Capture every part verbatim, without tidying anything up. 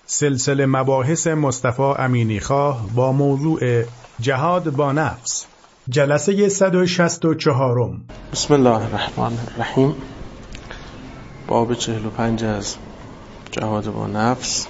سلسله مباحث مصطفی امینیخواه با موضوع جهاد با نفس، جلسه صد و شصت و چهار. بسم الله الرحمن الرحیم. باب چهل و پنج از جهاد با نفس.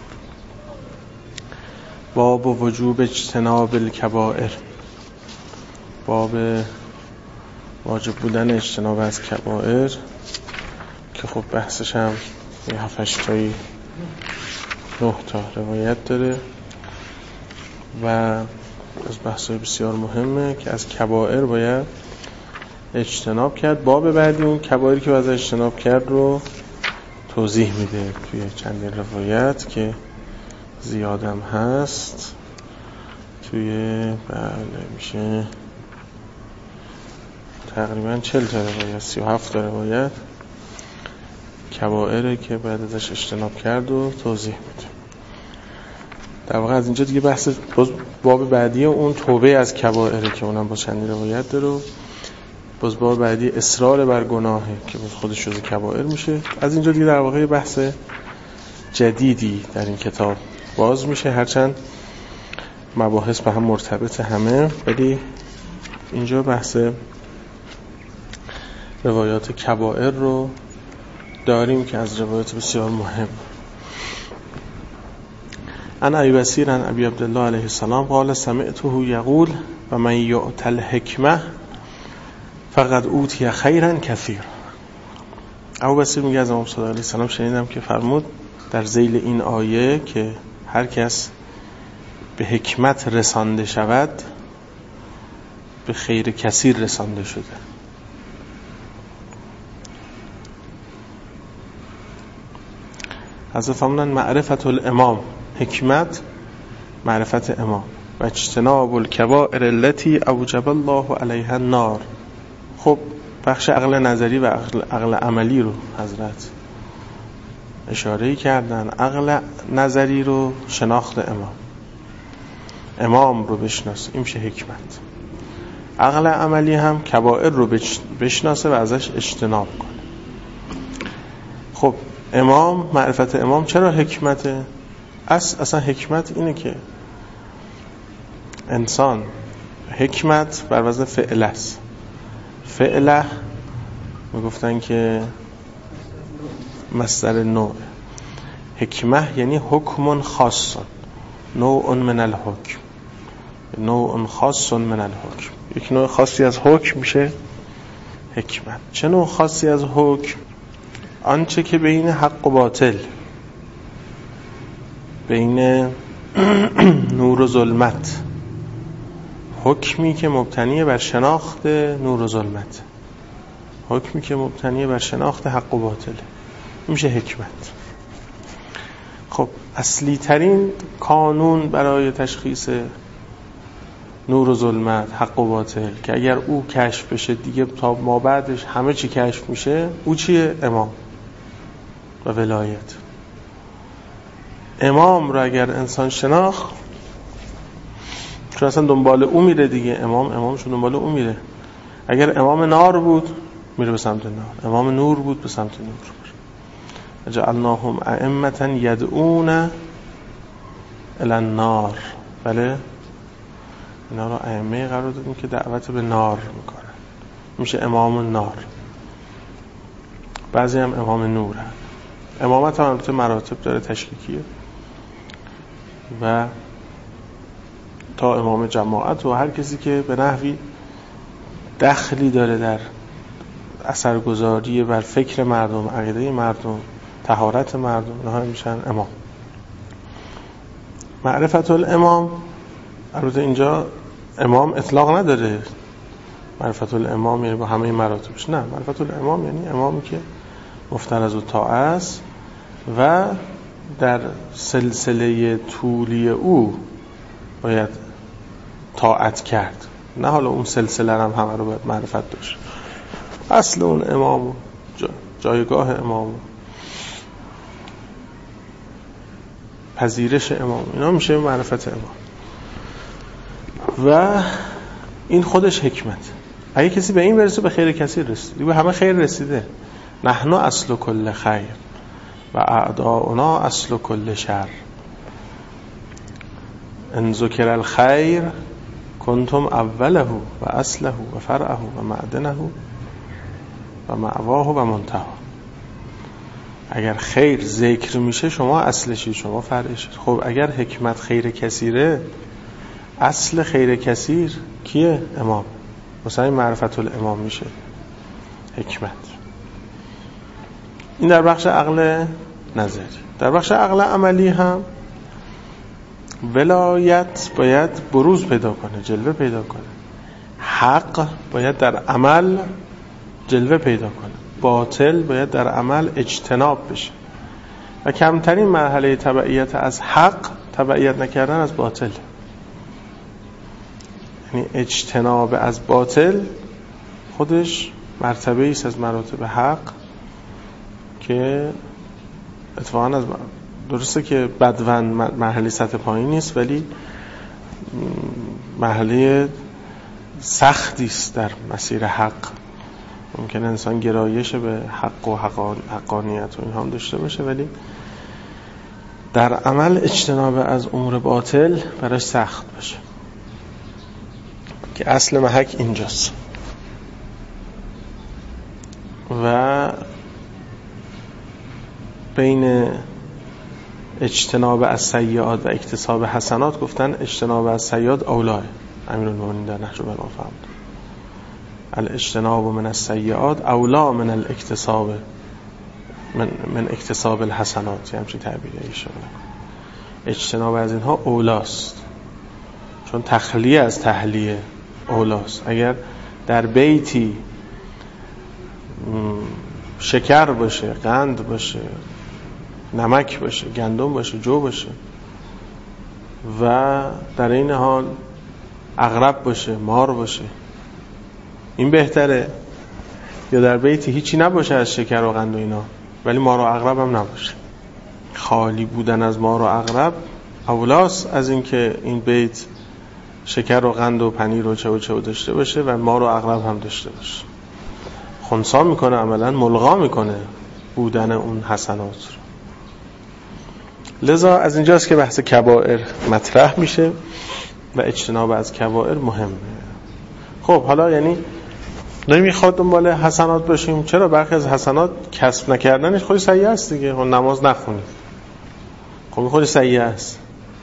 باب وجوب اجتناب الکبائر، باب واجب بودن اجتناب از کبائر که خب بحثش هم یه هفت هشت تایی نه تا روایت داره و از بحثای بسیار مهمه که از کبائر باید اجتناب کرد. باب بعدی اون کبائری که باید اجتناب کرد رو توضیح میده توی چندین روایت که زیادم هست، توی بله میشه تقریبا چهل تا روایت، سی و هفت تا روایت کبائره که بعد ازش اجتناب کرد و توضیح میده. در واقع از اینجا دیگه بحث باب بعدی اون توبه از کبائره که اونم با چندین روایت داره. باز باب بعدی اصرار بر گناهه که باز خودش جزء کبائر میشه. از اینجا دیگه در واقع بحث جدیدی در این کتاب باز میشه، هرچند مباحث به هم مرتبط همه، ولی اینجا بحث روایات کبائر رو داریم که از روایات بسیار مهم. عن ابی بصیر عن ابی عبدالله علیه السلام قال سمعته یقول و من یؤت الحکمه فقد اوتی خیرا کثیرا. ابو بصیر میگه از امام صادق علیه السلام شنیدم که فرمود در ذیل این آیه که هر کس به حکمت رسانده شود به خیر کثیر رسانده شده. حضرت فرمودن معرفت الامام، حکمت معرفت امام، و اجتناب الکبائر التي اوجب الله علیها النار. خب بخش عقل نظری و عقل, عقل عملی رو حضرت اشاره کردن. عقل نظری رو شناخت امام، امام رو بشناس، این میشه حکمت. عقل عملی هم کبائر رو بشناسه و ازش اجتناب کنه. خب امام، معرفت امام چرا حکمته؟ اصلا, اصلا حکمت اینه که انسان، حکمت بر وزن فعل است. فعله میگفتن که مصدر نوع، حکمه یعنی حکم خاص، نوع من الحکم، نوع خاص من الحکم، یک نوع خاصی از حکم میشه حکمت. چه نوع خاصی از حکم؟ آنچه که بین حق و باطل، بین نور و ظلمت، حکمی که مبتنی بر شناخت نور و ظلمت، حکمی که مبتنی بر شناخت حق و باطل، میشه حکمت. خب اصلی ترین قانون برای تشخیص نور و ظلمت، حق و باطل که اگر او کشف بشه دیگه تا ما بعدش همه چی کشف میشه، او چیه؟ امام و ولایت. امام رو اگر انسان شناخت، چون اصلا دنبال او میره دیگه، امام امامشون دنبال او میره. اگر امام نار بود میره به سمت نار، امام نور بود به سمت نور. جعلناهم ائمة یدعون الی النار. بله، اینا رو ائمه قرار دادیم که دعوت به نار میکنن، میشه امام النار. بعضی هم امام نور هست. امامت هم البته مراتب داره، تشکیکیه، و تا امام جماعت و هر کسی که به نحوی دخلی داره در اثرگذاری بر فکر مردم، عقیده مردم، طهارت مردم، اینها میشن امام. معرفت الامام، البته اینجا امام اطلاق نداره، معرفت الامام یعنی با همه مراتبش، نه، معرفت الامام یعنی امامی که مفترض الطاعه است و در سلسله طولی او باید طاعت کرد، نه حالا اون سلسله هم همه رو باید معرفت داشت. اصل اون امام، جا جایگاه امام، پذیرش امام، اینا میشه معرفت امام. و این خودش حکمت. اگه کسی به این برسه به خیر کثیر رسید، به همه خیر رسیده. نحن اصل کل خیر و اعداؤنا اصل کل شر. ان ذکر الخیر کنتم اوله و اصله و فرعه و معدنه و معواه و منتهى. اگر خیر ذکر میشه شما اصلشید، شما فرعشید. خب اگر حکمت خیر کثیره، اصل خیر کثیر کیه؟ امام. مثلا این معرفت الامام میشه حکمت. این در بخش عقل نظری. در بخش عقل عملی هم ولایت باید بروز پیدا کنه، جلوه پیدا کنه. حق باید در عمل جلوه پیدا کنه، باطل باید در عمل اجتناب بشه. و کمترین مرحله تبعیت از حق تبعیت نکردن از باطل. یعنی اجتناب از باطل خودش مرتبه ایست از مراتب حق که اتفاقا از درسته که بدون مرحله سطح پایین نیست، ولی مرحله سختی است در مسیر حق. ممکنه انسان گرایش به حق و حقانیت و این هم داشته باشه، ولی در عمل اجتناب از امور باطل براش سخت باشه، که اصل محک اینجاست. و بین اجتناب از سیئات و اکتساب حسنات گفتن اجتناب از سیئات اولاه. امیرالمومنین در نهج البلاغه فرمود الاجتناب من السیئات اولا من الاکتساب من, من اکتساب الحسنات. یه همچین تعبیری ایشون. اجتناب از اینها اولاست، چون تخلیه از تحلیه اولاست. اگر در بیتی شکر باشه، قند باشه، نمک باشه، گندم باشه، جو باشه و در این حال عقرب باشه، مار باشه، این بهتره؟ یا در بیتی هیچی نباشه از شکر و قند و اینا ولی مار و عقرب هم نباشه؟ خالی بودن از مار و عقرب اولاست از این که این بیت شکر و قند و پنیر و چه و چه و داشته باشه و مار و عقرب هم داشته باشه. خنثی میکنه، عملا ملغا میکنه بودن اون حسنات رو. لذا از اینجاست که بحث کبائر مطرح میشه و اجتناب از کبائر مهمه. خب حالا یعنی نمیخواد دنبال حسنات باشیم. چرا؟ برخی از حسنات کسب نکردنش خودی سیئه است دیگه. خب نماز نخونی، خب خودی سیئه است.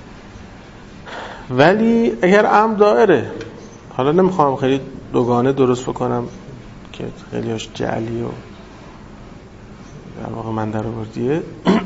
ولی اگر امر دائره، حالا نمیخوام خیلی دوگانه درست بکنم که خیلی هاش جعلی و در واقع من در آوردیه،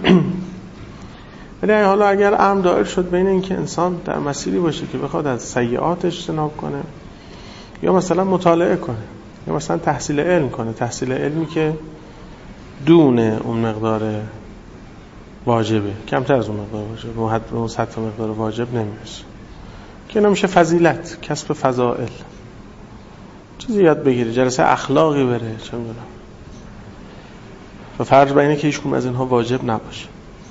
ولی حالا اگر امر دائر شد بین این که انسان در مسیری باشه که بخواد از سیئات اجتناب کنه، یا مثلا مطالعه کنه، یا مثلا تحصیل علم کنه، تحصیل علمی که دون اون مقدار واجبه، کمتر از اون مقدار واجبه، به حد اون سطح مقدار واجب نمیرسه، که نمیشه فضیلت، کسب فضائل، چیزی یاد بگیره، جلسه اخلاقی بره، چه میدونم، و فرض بر اینه که هیچ کدوم از اینها واجب نباشه.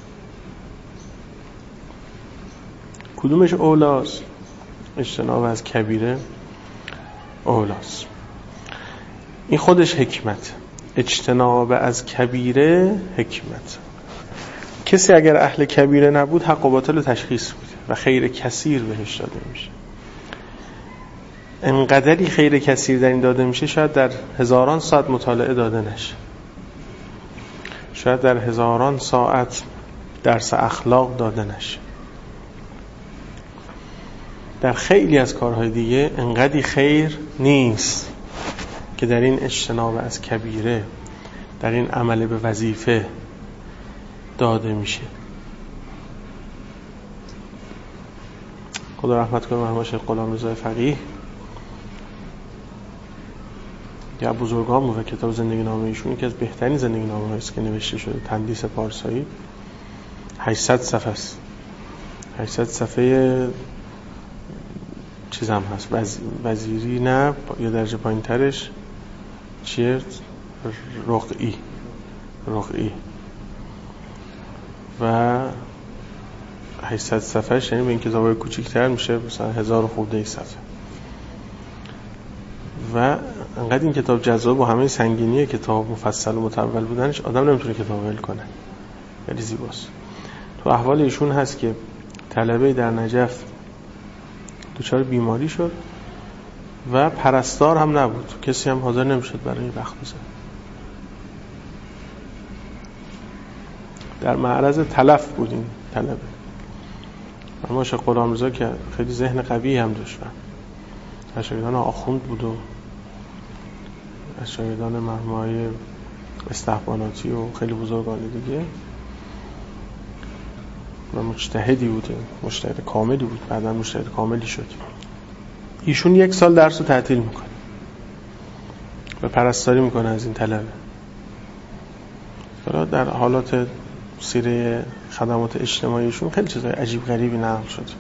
کدومش اولاست؟ اجتناب از کبیره اولاست. این خودش حکمت. اجتناب از کبیره حکمت. کسی اگر اهل کبیره نبود حق و باطل تشخیص میده و خیر کثیر بهش داده میشه. انقدری خیر کثیر در این داده میشه شاید در هزاران ساعت مطالعه داده نشه، شاید در هزاران ساعت درس اخلاق داده نشه، در خیلی از کارهای دیگه انقدری خیر نیست که در این اجتناب از کبیره، در این عمل به وظیفه داده میشه. خدا رحمت کنه مرحوم شیخ غلامرضا فقیه، یا بزرگان و کتاب زندگی نامه ایشون که از بهترین زندگی نامه هاییست که نوشته شده، تندیس پارسایی، هشتصد صفحه است. هشتصد صفحه چیز هم هست، وز... وزیری نه، یا درجه پایین ترش چیه؟ رقعی رقعی و هشتصد صفحهش، یعنی به این کتابای کوچیک‌تر میشه مثلا هزار خورده صفحه. و انقدر این کتاب جذاب و همه سنگینی کتاب مفصل و متول بودنش آدم نمیتونه کتاب ول کنه، خیلی زیباست. تو احوال ایشون هست که طلبه در نجف دچار بیماری شد و پرستار هم نبود، کسی هم حاضر نمیشد برای وقت بزنه. در معرض تلف بود این طلبه. اما شیخ غلامرضا که خیلی ذهن قوی هم داشت، از شاگردان آخوند بود و از شاگردان مرحومای استحباناتی و خیلی بزرگان دیگه و مجتهدی بوده، مجتهد کاملی بود، بعدا مجتهد کاملی شد. ایشون یک سال درس رو تعطیل میکنه و پرستاری میکنه از این طلبه. در حالات سیره خدمات اجتماعیشون خیلی چیزای عجیب غریبی نقل شد،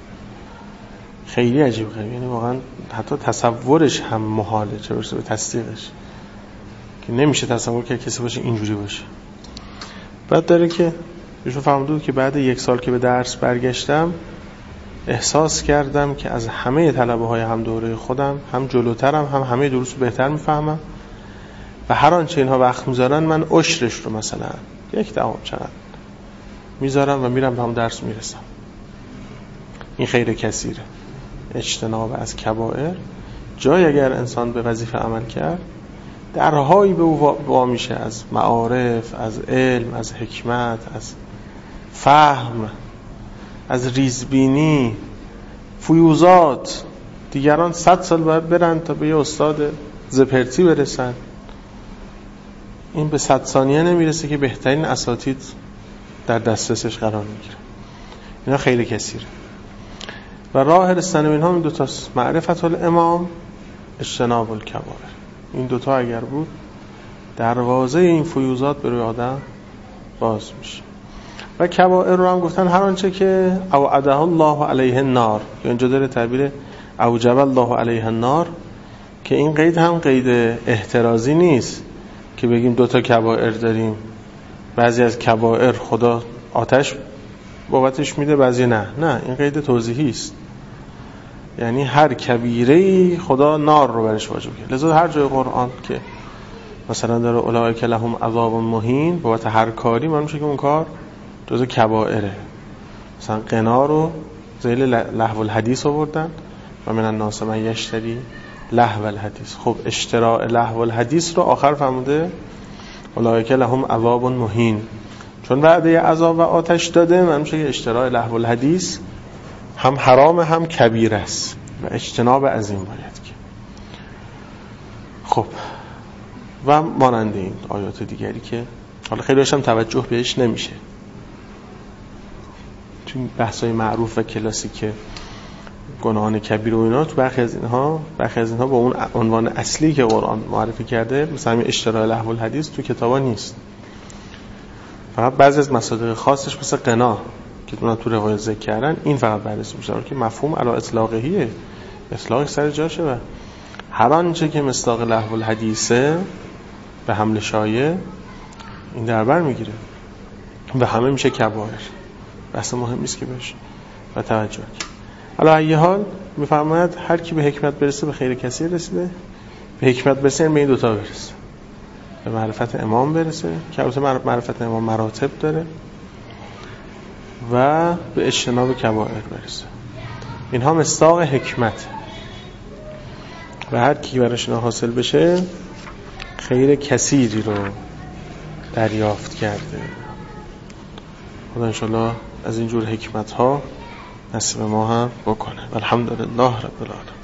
خیلی عجیب غریب، یعنی واقعا حتی تصورش هم محاله، چه برسه به تصدیقش، که نمیشه تصور کرد کسی باشه اینجوری باشه. بعد داره که ایشون فهمیده که بعد یک سال که به درس برگشتم احساس کردم که از همه طلبه های هم دوره خودم هم جلوترم، هم همه دروس رو بهتر میفهمم و هر آنچه اینها وقت میذارن من عشرش رو مثلا یک دهم چند میذارم و میرم به هم درس میرسم. این خیر کثیره. اجتناب از کبائر، جای اگر انسان به وظیفه عمل کرد درهایی به او وا میشه از معارف، از علم، از حکمت، از فهم، از ریزبینی، فیوزات. دیگران صد سال باید برن تا به یه استاد زپرتی برسن، این به صد ثانیه نمیرسه که بهترین اساتید در دسترسش قرار میگیره. اینا خیلی کثیره و راه رسیدن به اینها این دو تاست: معرفت الامام، اجتناب الکبائر. این دوتا اگر بود دروازه این فیوزات به روی آدم باز میشه. و کبائر رو هم گفتن هر آنچه که اوعده الله علیه النار، که اینجا داره تعبیر اوجب الله علیه النار، که این قید هم قید احترازی نیست که بگیم دوتا کبائر داریم، بعضی از کبائر خدا آتش بابتش میده، بعضی نه. نه، این قید توضیحی است، یعنی هر کبیره‌ای خدا نار رو برش واجب کرد. لذا هر جای قرآن که مثلا داره اولئک لهم عذاب مهین، بابت هر کاری معلوم میشه که اون کار جزء کبائره. مثلا قنا رو ذیل لهو الحدیث آوردن و من الناس من یشتری لهو الحدیث. خب اشتراء لهو الحدیث رو آخر فرموده اولئک لهم عذاب مهین، چون وعده عذاب و آتش داده معلوم میشه که اشتراء لهو الحدیث هم حرام هم کبیر است و اجتناب از این باید که. خب و مانند این آیات دیگری که حالا خیلی هاشم توجه بهش نمیشه، چون بحثای معروف و کلاسیک گناهان کبیر و اینا، تو برخی از اینها برخی از اینها با اون عنوان اصلی که قرآن معرفی کرده، مثلا همین اشتراء لهو الحدیث تو کتابا نیست. فقط بعضی از مصادیق خاصش مثل قنا که اونا تو روایت ذکر کردن، این فقط بررسی میشه که مفهوم علی اطلاقهیه، اطلاقش سر جاشه و هر آنچه که مصداق لهو الحدیثه به حمل شایع این در بر میگیره و همه میشه کبائر. بحث مهم نیست که بشه و توجه کنید. علی ای حال میفرماید هر کی به حکمت برسه به خیر کثیر رسیده. به حکمت برسه به این دوتا برسه، به معرفت امام برسه که البته معرفت امام مراتب داره، و به اجتناب کبائر برسه. اینها مصداق حکمت و هر کی براش اینا حاصل بشه خیر کثیری رو دریافت کرده. خدا انشالله از اینجور حکمت ها نصیب ما هم بکنه. الحمدلله رب العالمین.